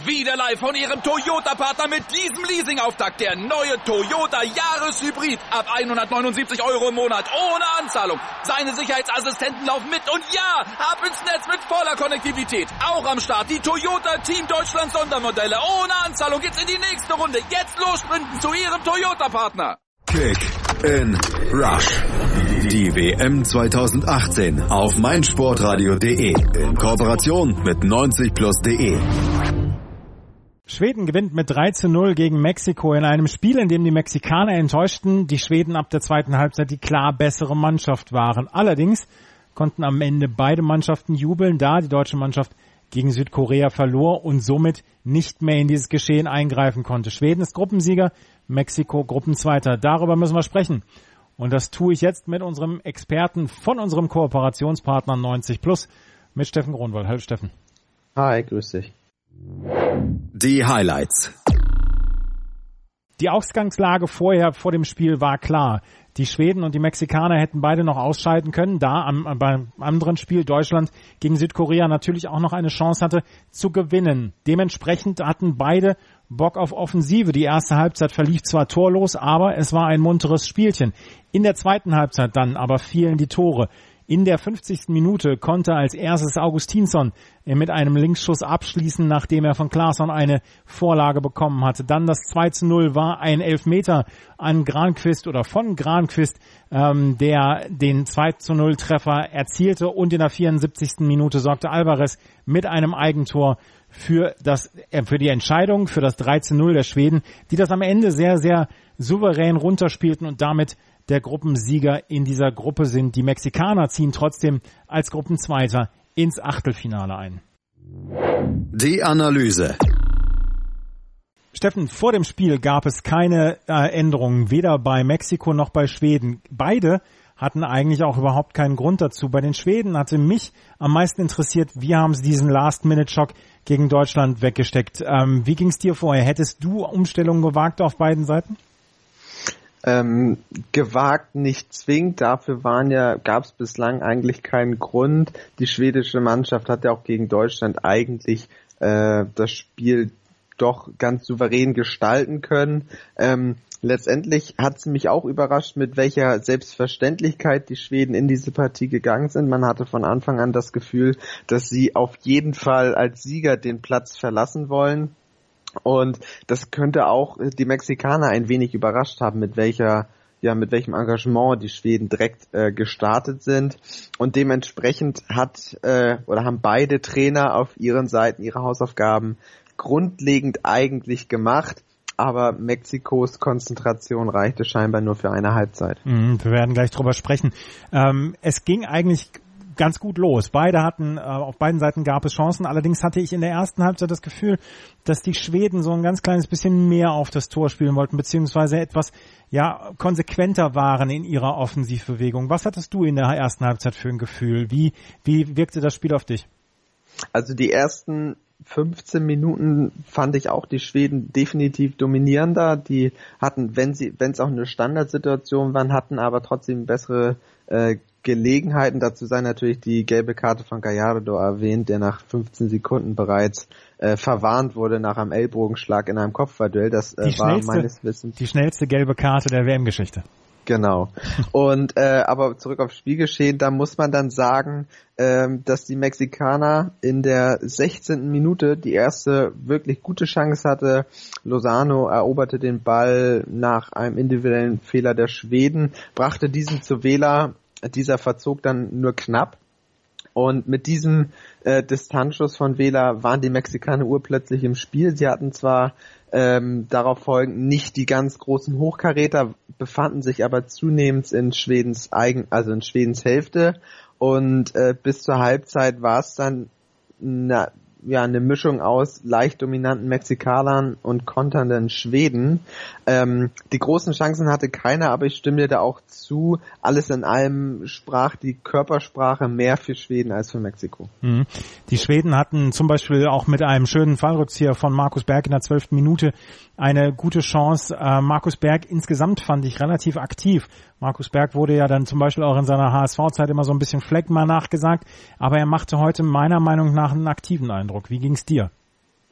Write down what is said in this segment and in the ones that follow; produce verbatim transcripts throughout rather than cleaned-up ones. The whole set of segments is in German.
Wieder live von Ihrem Toyota-Partner mit diesem Leasing-Auftakt. Der neue Toyota Jahreshybrid. Ab hundertneunundsiebzig Euro im Monat. Ohne Anzahlung. Seine Sicherheitsassistenten laufen mit. Und ja, ab ins Netz mit voller Konnektivität. Auch am Start die Toyota Team Deutschland Sondermodelle. Ohne Anzahlung geht's in die nächste Runde. Jetzt los sprinten zu Ihrem Toyota-Partner. Kick in Rush. Die W M zwanzig achtzehn auf meinsportradio punkt de in Kooperation mit neunzig plus punkt de. Schweden gewinnt mit drei zu null gegen Mexiko in einem Spiel, in dem die Mexikaner enttäuschten, die Schweden ab der zweiten Halbzeit die klar bessere Mannschaft waren. Allerdings konnten am Ende beide Mannschaften jubeln, da die deutsche Mannschaft gegen Südkorea verlor und somit nicht mehr in dieses Geschehen eingreifen konnte. Schweden ist Gruppensieger, Mexiko Gruppenzweiter. Darüber müssen wir sprechen. Und das tue ich jetzt mit unserem Experten von unserem Kooperationspartner neunzig plus, mit Steffen Gronwald. Hallo Steffen. Hi, grüß dich. Die Highlights. Die Ausgangslage vorher, vor dem Spiel war klar. Die Schweden und die Mexikaner hätten beide noch ausscheiden können, da am, beim anderen Spiel Deutschland gegen Südkorea natürlich auch noch eine Chance hatte zu gewinnen. Dementsprechend hatten beide Bock auf Offensive. Die erste Halbzeit verlief zwar torlos, aber es war ein munteres Spielchen. In der zweiten Halbzeit dann aber fielen die Tore. In der fünfzigsten Minute konnte als erstes Augustinsson mit einem Linksschuss abschließen, nachdem er von Claesson eine Vorlage bekommen hatte. Dann das zwei zu null war ein Elfmeter an Granqvist oder von Granqvist, ähm, der den zwei zu null Treffer erzielte. Und in der vierundsiebzigsten Minute sorgte Alvarez mit einem Eigentor für das, äh, für die Entscheidung, für das drei zu null der Schweden, die das am Ende sehr, sehr souverän runterspielten und damit der Gruppensieger in dieser Gruppe sind. Die Mexikaner ziehen trotzdem als Gruppenzweiter ins Achtelfinale ein. Die Analyse. Steffen, vor dem Spiel gab es keine äh, Änderungen, weder bei Mexiko noch bei Schweden. Beide hatten eigentlich auch überhaupt keinen Grund dazu. Bei den Schweden hatte mich am meisten interessiert, wie haben sie diesen Last-Minute-Schock gegen Deutschland weggesteckt. Ähm, wie ging es dir vorher? Hättest du Umstellungen gewagt auf beiden Seiten? Ähm, gewagt nicht zwingend, dafür waren ja, gab es bislang eigentlich keinen Grund. Die schwedische Mannschaft hat ja auch gegen Deutschland eigentlich äh, das Spiel doch ganz souverän gestalten können. Ähm, letztendlich hat es mich auch überrascht, mit welcher Selbstverständlichkeit die Schweden in diese Partie gegangen sind. Man hatte von Anfang an das Gefühl, dass sie auf jeden Fall als Sieger den Platz verlassen wollen. Und das könnte auch die Mexikaner ein wenig überrascht haben, mit welcher, ja, mit welchem Engagement die Schweden direkt äh, gestartet sind. Und dementsprechend hat äh, oder haben beide Trainer auf ihren Seiten ihre Hausaufgaben grundlegend eigentlich gemacht. Aber Mexikos Konzentration reichte scheinbar nur für eine Halbzeit. Mhm, wir werden gleich drüber sprechen. Ähm, es ging eigentlich ganz gut los. Beide hatten, äh, auf beiden Seiten gab es Chancen. Allerdings hatte ich in der ersten Halbzeit das Gefühl, dass die Schweden so ein ganz kleines bisschen mehr auf das Tor spielen wollten, beziehungsweise etwas, ja, konsequenter waren in ihrer Offensivbewegung. Was hattest du in der ersten Halbzeit für ein Gefühl? Wie, wie wirkte das Spiel auf dich? Also die ersten fünfzehn Minuten fand ich auch die Schweden definitiv dominierender. Die hatten, wenn sie, wenn es auch eine Standardsituation waren, hatten aber trotzdem bessere äh, Gelegenheiten. Dazu sei natürlich die gelbe Karte von Gallardo erwähnt, der nach fünfzehn Sekunden bereits äh, verwarnt wurde nach einem Ellbogenschlag in einem Kopfballduell. Das äh, war meines Wissens die schnellste gelbe Karte der W M-Geschichte. Genau. Und äh, aber zurück aufs Spielgeschehen, da muss man dann sagen, ähm, dass die Mexikaner in der sechzehnten Minute die erste wirklich gute Chance hatte. Lozano eroberte den Ball nach einem individuellen Fehler der Schweden, brachte diesen zu Vela. Dieser verzog dann nur knapp. Und mit diesem äh, Distanzschuss von Vela waren die Mexikaner urplötzlich im Spiel. Sie hatten zwar ähm, darauf folgend nicht die ganz großen Hochkaräter, befanden sich aber zunehmend in Schwedens eigen, also in Schwedens Hälfte. Und äh, bis zur Halbzeit war es dann na, ja eine Mischung aus leicht dominanten Mexikanern und konternden Schweden. Ähm, die großen Chancen hatte keiner, aber ich stimme dir da auch zu. Alles in allem sprach die Körpersprache mehr für Schweden als für Mexiko. Mhm. Die Schweden hatten zum Beispiel auch mit einem schönen Fallrückzieher von Markus Berg in der zwölften Minute eine gute Chance. Äh, Markus Berg insgesamt fand ich relativ aktiv. Markus Berg wurde ja dann zum Beispiel auch in seiner H S V-Zeit immer so ein bisschen Phlegma nachgesagt, aber er machte heute meiner Meinung nach einen aktiven Eindruck. Wie ging's dir?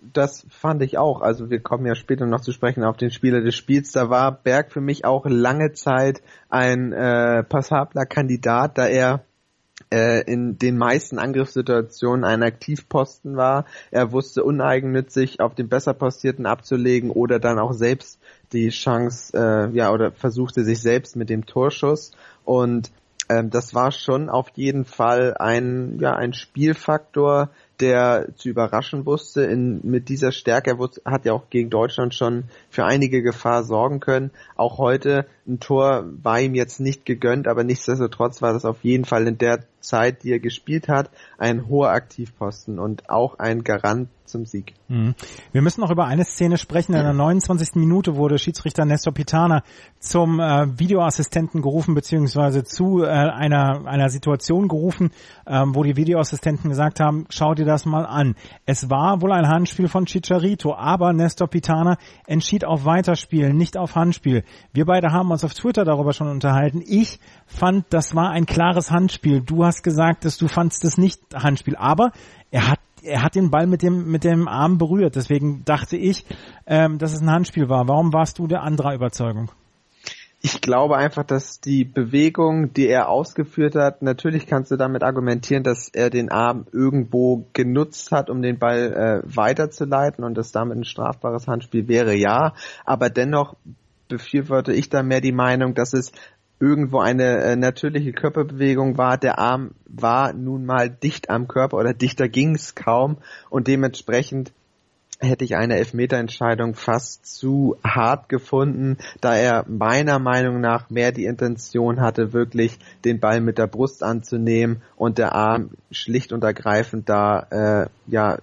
das fand ich auch. Also wir kommen ja später noch zu sprechen auf den Spieler des Spiels. Da war Berg für mich auch lange Zeit ein äh, passabler Kandidat, da er äh, in den meisten Angriffssituationen ein Aktivposten war. Er wusste uneigennützig auf den besser Postierten abzulegen oder dann auch selbst die Chance, äh, ja, oder versuchte sich selbst mit dem Torschuss. Und ähm, das war schon auf jeden Fall ein, ja, ein Spielfaktor, der zu überraschen wusste. In, mit dieser Stärke, er wusste, hat ja auch gegen Deutschland schon für einige Gefahr sorgen können. Auch heute ein Tor war ihm jetzt nicht gegönnt, aber nichtsdestotrotz war das auf jeden Fall in der Zeit, die er gespielt hat, ein hoher Aktivposten und auch ein Garant zum Sieg. Mhm. Wir müssen noch über eine Szene sprechen. In der neunundzwanzigsten Minute wurde Schiedsrichter Nestor Pitana zum äh, Videoassistenten gerufen, beziehungsweise zu äh, einer einer Situation gerufen, ähm, wo die Videoassistenten gesagt haben, schau dir das mal an. Es war wohl ein Handspiel von Chicharito, aber Nestor Pitana entschied auf Weiterspielen, nicht auf Handspiel. Wir beide haben uns auf Twitter darüber schon unterhalten. Ich fand, das war ein klares Handspiel. Du hast gesagt, dass du fandst es nicht Handspiel, aber er hat er hat den Ball mit dem mit dem Arm berührt. Deswegen dachte ich, ähm, dass es ein Handspiel war. Warum warst du der anderer Überzeugung? Ich glaube einfach, dass die Bewegung, die er ausgeführt hat, natürlich kannst du damit argumentieren, dass er den Arm irgendwo genutzt hat, um den Ball äh, weiterzuleiten und das damit ein strafbares Handspiel wäre, ja. Aber dennoch befürworte ich da mehr die Meinung, dass es irgendwo eine äh, natürliche Körperbewegung war. Der Arm war nun mal dicht am Körper oder dichter ging's kaum und dementsprechend hätte ich eine Elfmeterentscheidung fast zu hart gefunden, da er meiner Meinung nach mehr die Intention hatte, wirklich den Ball mit der Brust anzunehmen und der Arm schlicht und ergreifend da äh, ja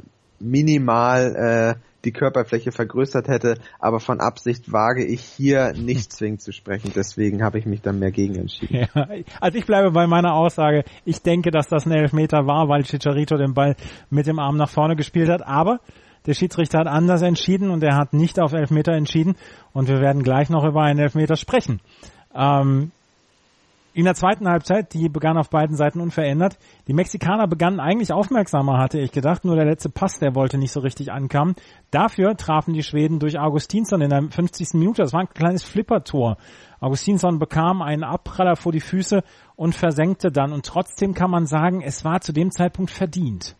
minimal äh, die Körperfläche vergrößert hätte, aber von Absicht wage ich hier nicht zwingend zu sprechen, deswegen habe ich mich dann mehr gegen entschieden. Ja, also ich bleibe bei meiner Aussage, ich denke, dass das ein Elfmeter war, weil Chicharito den Ball mit dem Arm nach vorne gespielt hat, aber der Schiedsrichter hat anders entschieden und er hat nicht auf Elfmeter entschieden und wir werden gleich noch über einen Elfmeter sprechen. Ähm, in der zweiten Halbzeit, die begann auf beiden Seiten unverändert. Die Mexikaner begannen eigentlich aufmerksamer, hatte ich gedacht, nur der letzte Pass, der wollte nicht so richtig ankommen. Dafür trafen die Schweden durch Augustinsson in der fünfzigsten Minute. Das war ein kleines Flippertor. Augustinsson bekam einen Abpraller vor die Füße und versenkte dann. Und trotzdem kann man sagen, es war zu dem Zeitpunkt verdient.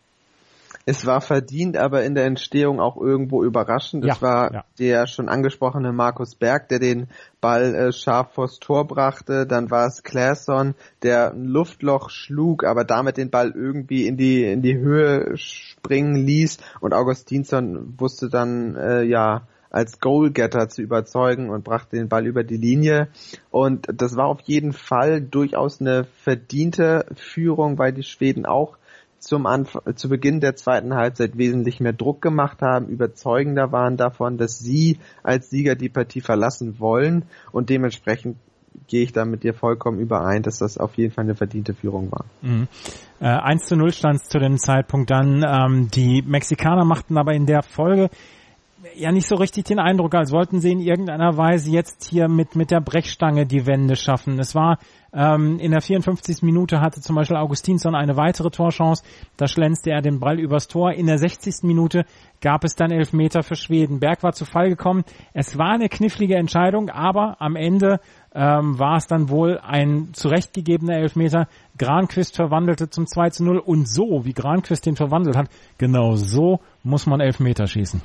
Es war verdient, aber in der Entstehung auch irgendwo überraschend. Es ja, war ja. der schon angesprochene Markus Berg, der den Ball äh, scharf vors Tor brachte. Dann war es Claesson, der ein Luftloch schlug, aber damit den Ball irgendwie in die in die Höhe springen ließ. Und Augustinsson wusste dann äh, ja als Goalgetter zu überzeugen und brachte den Ball über die Linie. Und das war auf jeden Fall durchaus eine verdiente Führung, weil die Schweden auch zum Anfang, zu Beginn der zweiten Halbzeit wesentlich mehr Druck gemacht haben, überzeugender waren davon, dass sie als Sieger die Partie verlassen wollen und dementsprechend gehe ich da mit dir vollkommen überein, dass das auf jeden Fall eine verdiente Führung war. Mhm. Äh, eins zu null stand es zu dem Zeitpunkt dann. Ähm, die Mexikaner machten aber in der Folge ja nicht so richtig den Eindruck, als wollten sie in irgendeiner Weise jetzt hier mit mit der Brechstange die Wende schaffen. Es war ähm, in der vierundfünfzigsten Minute hatte zum Beispiel Augustinsson eine weitere Torchance, da schlänzte er den Ball übers Tor. In der sechzigsten Minute gab es dann Elfmeter für Schweden. Berg war zu Fall gekommen. Es war eine knifflige Entscheidung, aber am Ende ähm, war es dann wohl ein zurechtgegebener Elfmeter. Granqvist verwandelte zum zwei zu null und so, wie Granqvist den verwandelt hat, genau so muss man Elfmeter schießen.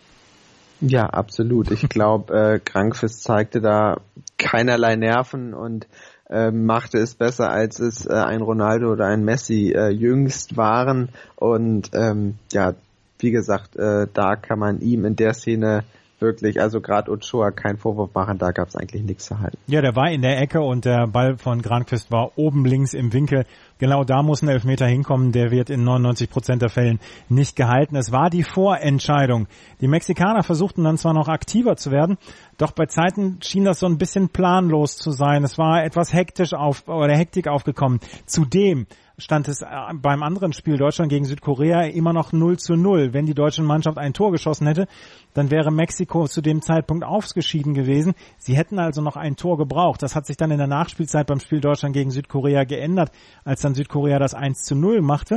Ja, absolut. Ich glaube, äh, Granqvist zeigte da keinerlei Nerven und äh, machte es besser, als es äh, ein Ronaldo oder ein Messi äh, jüngst waren. Und ähm, ja, wie gesagt, äh, da kann man ihm in der Szene wirklich, also gerade Ochoa, keinen Vorwurf machen, da gab es eigentlich nichts zu halten. Ja, der war in der Ecke und der Ball von Granqvist war oben links im Winkel. Genau da muss ein Elfmeter hinkommen, der wird in neunundneunzig Prozent der Fällen nicht gehalten. Es war die Vorentscheidung. Die Mexikaner versuchten dann zwar noch aktiver zu werden, doch bei Zeiten schien das so ein bisschen planlos zu sein. Es war etwas hektisch auf, oder Hektik aufgekommen. Zudem stand es beim anderen Spiel Deutschland gegen Südkorea immer noch null zu null. Wenn die deutsche Mannschaft ein Tor geschossen hätte, dann wäre Mexiko zu dem Zeitpunkt ausgeschieden gewesen. Sie hätten also noch ein Tor gebraucht. Das hat sich dann in der Nachspielzeit beim Spiel Deutschland gegen Südkorea geändert, als dann Südkorea das eins zu null machte.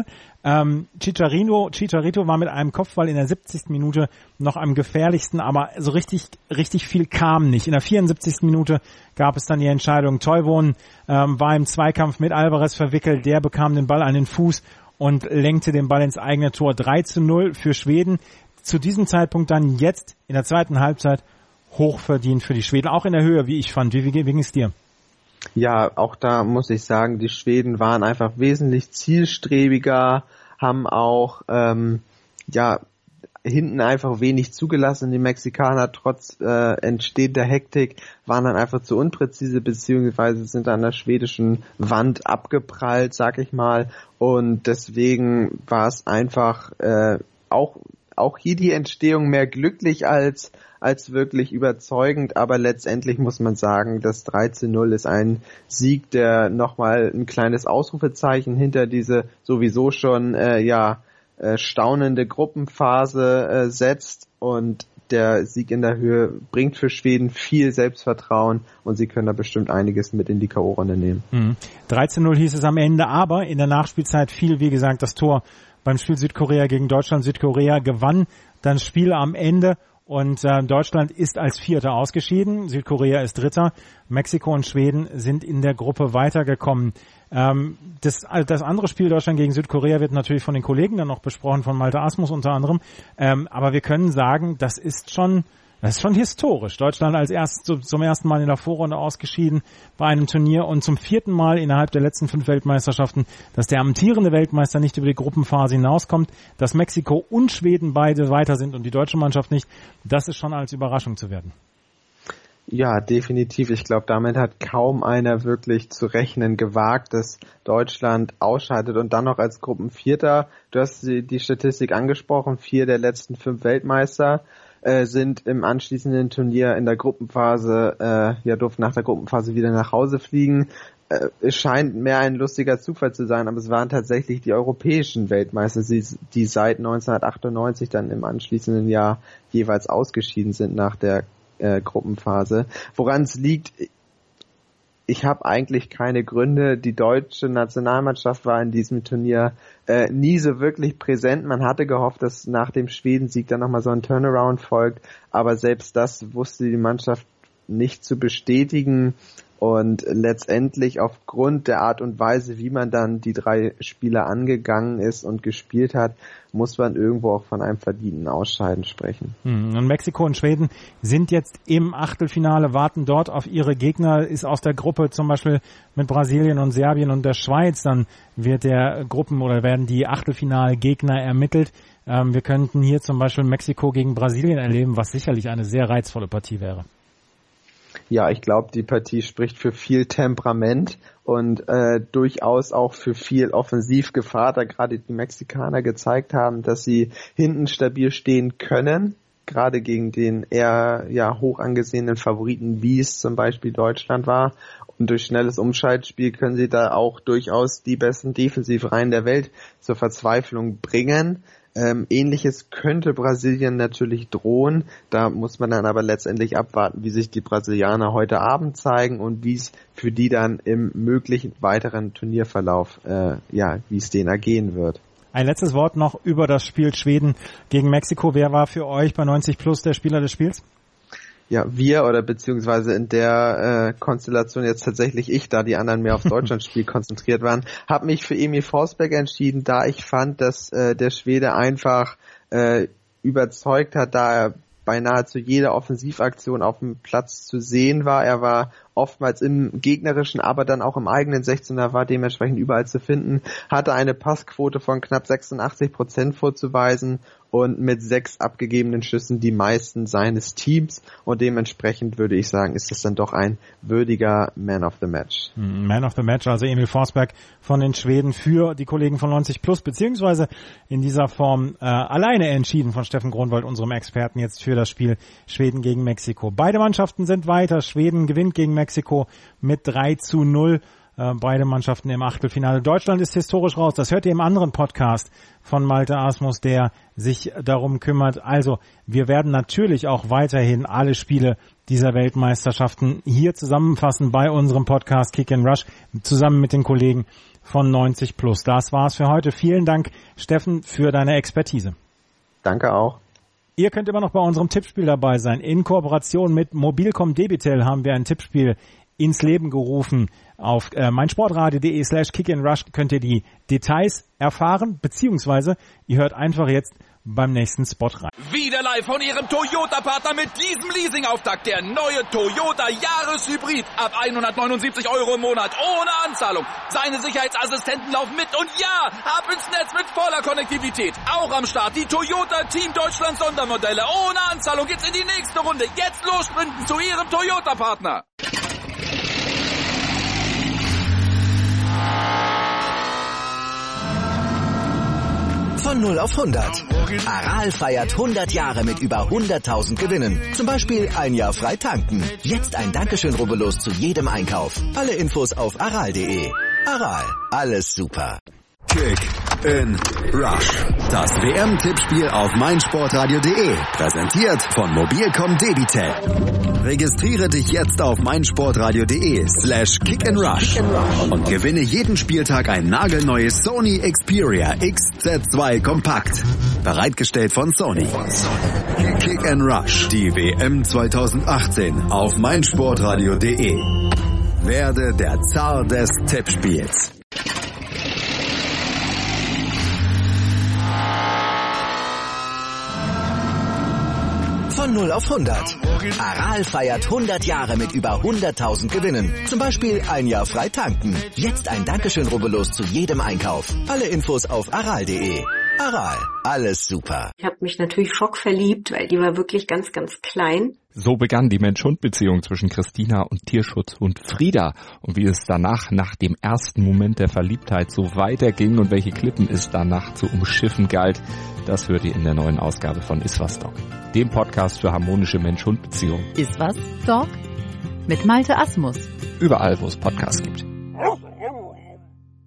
Ähm, Chicharito, Chicharito war mit einem Kopfball in der siebzigsten Minute noch am gefährlichsten, aber so richtig, richtig viel kam nicht. In der vierundsiebzigsten Minute gab es dann die Entscheidung. Toivonen ähm, war im Zweikampf mit Alvarez verwickelt, der bekam den Ball an den Fuß und lenkte den Ball ins eigene Tor. drei zu null für Schweden. Zu diesem Zeitpunkt dann jetzt in der zweiten Halbzeit hochverdient für die Schweden, auch in der Höhe, wie ich fand. Wie, wie, wie ging es dir? Ja, auch da muss ich sagen, die Schweden waren einfach wesentlich zielstrebiger, haben auch ähm, ja hinten einfach wenig zugelassen. Die Mexikaner trotz äh, entstehender Hektik waren dann einfach zu unpräzise, beziehungsweise sind an der schwedischen Wand abgeprallt, sag ich mal. Und deswegen war es einfach äh, auch auch hier die Entstehung mehr glücklich als als wirklich überzeugend, aber letztendlich muss man sagen, das drei zu null ist ein Sieg, der nochmal ein kleines Ausrufezeichen hinter diese sowieso schon äh, ja äh, staunende Gruppenphase äh, setzt, und der Sieg in der Höhe bringt für Schweden viel Selbstvertrauen und sie können da bestimmt einiges mit in die K O-Runde nehmen. Mhm. drei zu null hieß es am Ende, aber in der Nachspielzeit fiel, wie gesagt, das Tor beim Spiel Südkorea gegen Deutschland. Südkorea gewann dann das Spiel am Ende. Und äh, Deutschland ist als Vierter ausgeschieden, Südkorea ist Dritter, Mexiko und Schweden sind in der Gruppe weitergekommen. Ähm, das, das andere Spiel Deutschland gegen Südkorea wird natürlich von den Kollegen dann noch besprochen, von Malte Asmus unter anderem. Ähm, aber wir können sagen, das ist schon, das ist schon historisch. Deutschland als erst, zum ersten Mal in der Vorrunde ausgeschieden bei einem Turnier und zum vierten Mal innerhalb der letzten fünf Weltmeisterschaften, dass der amtierende Weltmeister nicht über die Gruppenphase hinauskommt, dass Mexiko und Schweden beide weiter sind und die deutsche Mannschaft nicht. Das ist schon als Überraschung zu werten. Ja, definitiv. Ich glaube, damit hat kaum einer wirklich zu rechnen gewagt, dass Deutschland ausscheidet und dann noch als Gruppenvierter. Du hast die Statistik angesprochen, vier der letzten fünf Weltmeister äh, sind im anschließenden Turnier in der Gruppenphase, äh, ja, durften nach der Gruppenphase wieder nach Hause fliegen. Äh, es scheint mehr ein lustiger Zufall zu sein, aber es waren tatsächlich die europäischen Weltmeister, die, die seit neunzehnhundertachtundneunzig dann im anschließenden Jahr jeweils ausgeschieden sind nach der Äh, Gruppenphase. Woran es liegt, ich habe eigentlich keine Gründe. Die deutsche Nationalmannschaft war in diesem Turnier äh, nie so wirklich präsent. Man hatte gehofft, dass nach dem Schwedensieg dann nochmal so ein Turnaround folgt, aber selbst das wusste die Mannschaft nicht zu bestätigen. Und letztendlich aufgrund der Art und Weise, wie man dann die drei Spiele angegangen ist und gespielt hat, muss man irgendwo auch von einem verdienten Ausscheiden sprechen. Und Mexiko und Schweden sind jetzt im Achtelfinale, warten dort auf ihre Gegner, ist aus der Gruppe zum Beispiel mit Brasilien und Serbien und der Schweiz, dann wird der Gruppen- oder werden die Achtelfinalgegner ermittelt. Ähm, wir könnten hier zum Beispiel Mexiko gegen Brasilien erleben, was sicherlich eine sehr reizvolle Partie wäre. Ja, ich glaube, die Partie spricht für viel Temperament und äh, durchaus auch für viel Offensivgefahr, da gerade die Mexikaner gezeigt haben, dass sie hinten stabil stehen können, gerade gegen den eher ja hoch angesehenen Favoriten, wie es zum Beispiel Deutschland war. Und durch schnelles Umschaltspiel können sie da auch durchaus die besten Defensivreihen der Welt zur Verzweiflung bringen. Ähm, Ähnliches könnte Brasilien natürlich drohen. Da muss man dann aber letztendlich abwarten, wie sich die Brasilianer heute Abend zeigen und wie es für die dann im möglichen weiteren Turnierverlauf, äh, ja, wie es denen ergehen wird. Ein letztes Wort noch über das Spiel Schweden gegen Mexiko. Wer war für euch bei neunzig plus der Spieler des Spiels? Ja, wir oder beziehungsweise in der äh, Konstellation jetzt tatsächlich ich, da die anderen mehr aufs Deutschlandspiel konzentriert waren, habe mich für Emil Forsberg entschieden, da ich fand, dass äh, der Schwede einfach äh, überzeugt hat, da er bei nahezu jeder Offensivaktion auf dem Platz zu sehen war. Er war oftmals im gegnerischen, aber dann auch im eigenen sechzehner, war dementsprechend überall zu finden, hatte eine Passquote von knapp sechsundachtzig Prozent vorzuweisen und mit sechs abgegebenen Schüssen die meisten seines Teams, und dementsprechend würde ich sagen, ist das dann doch ein würdiger Man of the Match. Man of the Match, also Emil Forsberg von den Schweden für die Kollegen von neunzig plus, beziehungsweise in dieser Form äh, alleine entschieden von Steffen Gronwald, unserem Experten, jetzt für das Spiel Schweden gegen Mexiko. Beide Mannschaften sind weiter. Schweden gewinnt gegen Mexiko mit drei zu null. Äh, beide Mannschaften im Achtelfinale. Deutschland ist historisch raus. Das hört ihr im anderen Podcast von Malte Asmus, der sich darum kümmert. Also, wir werden natürlich auch weiterhin alle Spiele dieser Weltmeisterschaften hier zusammenfassen bei unserem Podcast Kick and Rush zusammen mit den Kollegen von neunzig plus. Das war's für heute. Vielen Dank, Steffen, für deine Expertise. Danke auch. Ihr könnt immer noch bei unserem Tippspiel dabei sein. In Kooperation mit Mobilcom Debitel haben wir ein Tippspiel ins Leben gerufen. Auf äh, meinsportradio.de slash kick and rush könnt ihr die Details erfahren, beziehungsweise ihr hört einfach jetzt beim nächsten Spot rein. Wieder live von Ihrem Toyota-Partner mit diesem Leasing-Auftakt. Der neue Toyota Jahreshybrid. Ab hundertneunundsiebzig Euro im Monat. Ohne Anzahlung. Seine Sicherheitsassistenten laufen mit. Und ja, ab ins Netz mit voller Konnektivität. Auch am Start die Toyota Team Deutschland Sondermodelle. Ohne Anzahlung geht's in die nächste Runde. Jetzt los sprinten zu Ihrem Toyota-Partner. Von null auf hundert. Aral feiert hundert Jahre mit über hunderttausend Gewinnen. Zum Beispiel ein Jahr frei tanken. Jetzt ein Dankeschön, rubbellos zu jedem Einkauf. Alle Infos auf aral punkt de. Aral, alles super. Kick in Rush. Das W M-Tippspiel auf meinsportradio.de. Präsentiert von Mobilcom Debitel. Registriere dich jetzt auf meinsportradio.de slash kick and rush und gewinne jeden Spieltag ein nagelneues Sony Xperia X Z zwei Kompakt. Bereitgestellt von Sony. Kick and Rush. Die W M zwanzig achtzehn auf meinsportradio.de. Werde der Zar des Tippspiels. Von null auf hundert. Aral feiert hundert Jahre mit über hunderttausend Gewinnen. Zum Beispiel ein Jahr frei tanken. Jetzt ein Dankeschön, rubbellos zu jedem Einkauf. Alle Infos auf aral punkt de. Aral, alles super. Ich habe mich natürlich schockverliebt, weil die war wirklich ganz, ganz klein. So begann die Mensch-Hund-Beziehung zwischen Christina und Tierschutzhund Frieda. Und wie es danach, nach dem ersten Moment der Verliebtheit, so weiterging und welche Klippen es danach zu umschiffen galt, das hört ihr in der neuen Ausgabe von Iswas Dog, dem Podcast für harmonische Mensch-Hund-Beziehungen. Iswas Dog mit Malte Asmus. Überall, wo es Podcasts gibt.